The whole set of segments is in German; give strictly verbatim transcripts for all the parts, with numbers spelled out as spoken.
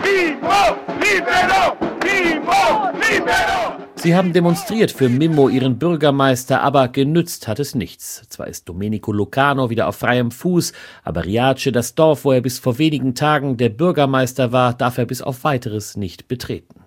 Mimmo, libero! Mimmo, libero! Sie haben demonstriert für Mimmo, ihren Bürgermeister, aber genützt hat es nichts. Zwar ist Domenico Lucano wieder auf freiem Fuß, aber Riace, das Dorf, wo er bis vor wenigen Tagen der Bürgermeister war, darf er bis auf Weiteres nicht betreten.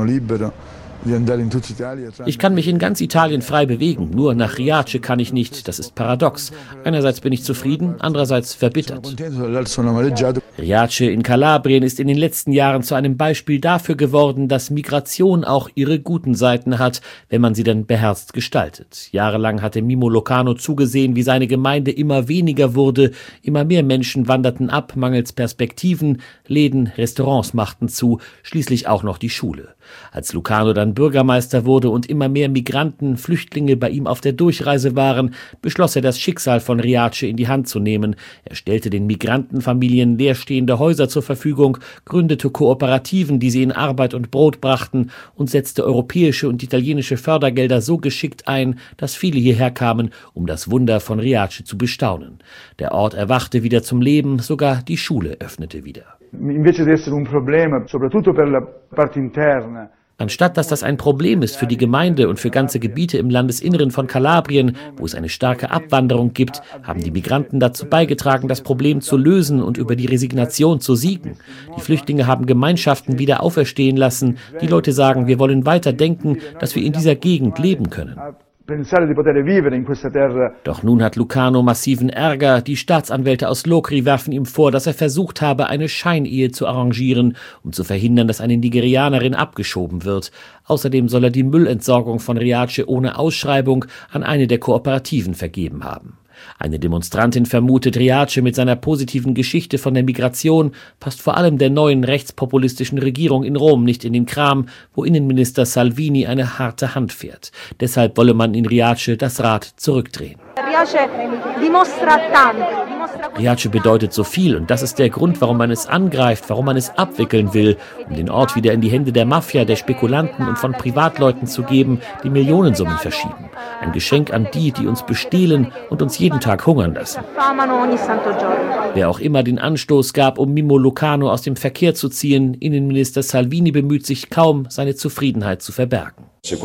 Ich kann mich in ganz Italien frei bewegen, nur nach Riace kann ich nicht. Das ist paradox. Einerseits bin ich zufrieden, andererseits verbittert. Riace in Kalabrien ist in den letzten Jahren zu einem Beispiel dafür geworden, dass Migration auch ihre guten Seiten hat, wenn man sie dann beherzt gestaltet. Jahrelang hatte Mimmo Lucano zugesehen, wie seine Gemeinde immer weniger wurde. Immer mehr Menschen wanderten ab, mangels Perspektiven. Läden, Restaurants machten zu, schließlich auch noch die Schule. Als Lucano dann Bürgermeister wurde und immer mehr Migranten, Flüchtlinge bei ihm auf der Durchreise waren, beschloss er, das Schicksal von Riace in die Hand zu nehmen. Er stellte den Migrantenfamilien leerstehende Häuser zur Verfügung, gründete Kooperativen, die sie in Arbeit und Brot brachten, und setzte europäische und italienische Fördergelder so geschickt ein, dass viele hierher kamen, um das Wunder von Riace zu bestaunen. Der Ort erwachte wieder zum Leben, sogar die Schule öffnete wieder. Anstatt dass das ein Problem ist für die Gemeinde und für ganze Gebiete im Landesinneren von Kalabrien, wo es eine starke Abwanderung gibt, haben die Migranten dazu beigetragen, das Problem zu lösen und über die Resignation zu siegen. Die Flüchtlinge haben Gemeinschaften wieder auferstehen lassen. Die Leute sagen, wir wollen weiter denken, dass wir in dieser Gegend leben können. Doch nun hat Lucano massiven Ärger. Die Staatsanwälte aus Locri werfen ihm vor, dass er versucht habe, eine Scheinehe zu arrangieren, um zu verhindern, dass eine Nigerianerin abgeschoben wird. Außerdem soll er die Müllentsorgung von Riace ohne Ausschreibung an eine der Kooperativen vergeben haben. Eine Demonstrantin vermutet, Riace mit seiner positiven Geschichte von der Migration passt vor allem der neuen rechtspopulistischen Regierung in Rom nicht in den Kram, wo Innenminister Salvini eine harte Hand fährt. Deshalb wolle man in Riace das Rad zurückdrehen. Riace bedeutet so viel und das ist der Grund, warum man es angreift, warum man es abwickeln will, um den Ort wieder in die Hände der Mafia, der Spekulanten und von Privatleuten zu geben, die Millionensummen verschieben. Ein Geschenk an die, die uns bestehlen und uns jeden Tag hungern lassen. Wer auch immer den Anstoß gab, um Mimmo Lucano aus dem Verkehr zu ziehen, Innenminister Salvini bemüht sich kaum, seine Zufriedenheit zu verbergen.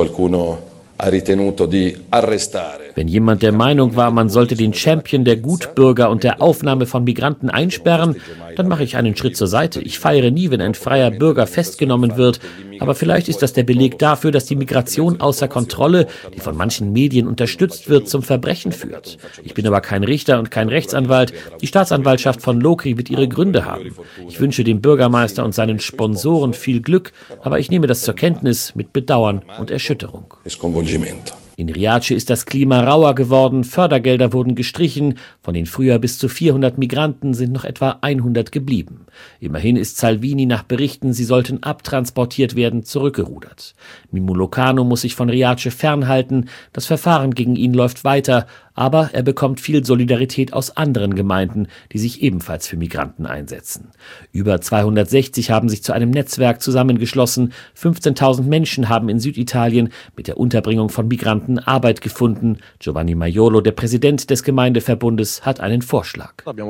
Wenn jemand der Meinung war, man sollte den Champion der Gutbürger und der Aufnahme von Migranten einsperren, dann mache ich einen Schritt zur Seite. Ich feiere nie, wenn ein freier Bürger festgenommen wird. Aber vielleicht ist das der Beleg dafür, dass die Migration außer Kontrolle, die von manchen Medien unterstützt wird, zum Verbrechen führt. Ich bin aber kein Richter und kein Rechtsanwalt. Die Staatsanwaltschaft von Locri wird ihre Gründe haben. Ich wünsche dem Bürgermeister und seinen Sponsoren viel Glück, aber ich nehme das zur Kenntnis mit Bedauern und Erschütterung. In Riace ist das Klima rauer geworden, Fördergelder wurden gestrichen, von den früher bis zu vierhundert Migranten sind noch etwa hundert geblieben. Immerhin ist Salvini nach Berichten, sie sollten abtransportiert werden, zurückgerudert. Mimmo Lucano muss sich von Riace fernhalten, das Verfahren gegen ihn läuft weiter, aber er bekommt viel Solidarität aus anderen Gemeinden, die sich ebenfalls für Migranten einsetzen. Über zweihundertsechzig haben sich zu einem Netzwerk zusammengeschlossen, fünfzehntausend Menschen haben in Süditalien mit der Unterbringung von Migranten Arbeit gefunden. Giovanni Maiolo, der Präsident des Gemeindeverbundes, hat einen Vorschlag.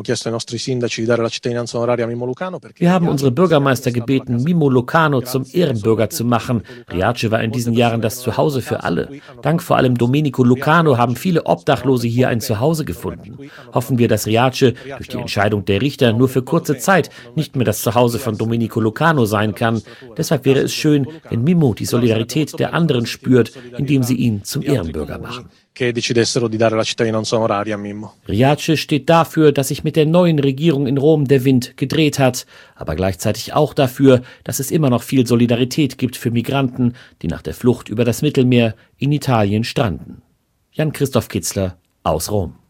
Wir haben unsere Bürgermeister gebeten, Mimmo Lucano zum Ehrenbürger zu machen. Riace war in diesen Jahren das Zuhause für alle. Dank vor allem Domenico Lucano haben viele Obdachlose hier ein Zuhause gefunden. Hoffen wir, dass Riace durch die Entscheidung der Richter nur für kurze Zeit nicht mehr das Zuhause von Domenico Lucano sein kann. Deshalb wäre es schön, wenn Mimmo die Solidarität der anderen spürt, indem sie ihn zum Ehrenbürger machen. Riace steht dafür, dass sich mit der neuen Regierung in Rom der Wind gedreht hat, aber gleichzeitig auch dafür, dass es immer noch viel Solidarität gibt für Migranten, die nach der Flucht über das Mittelmeer in Italien stranden. Jan Christoph Kitzler aus Rom.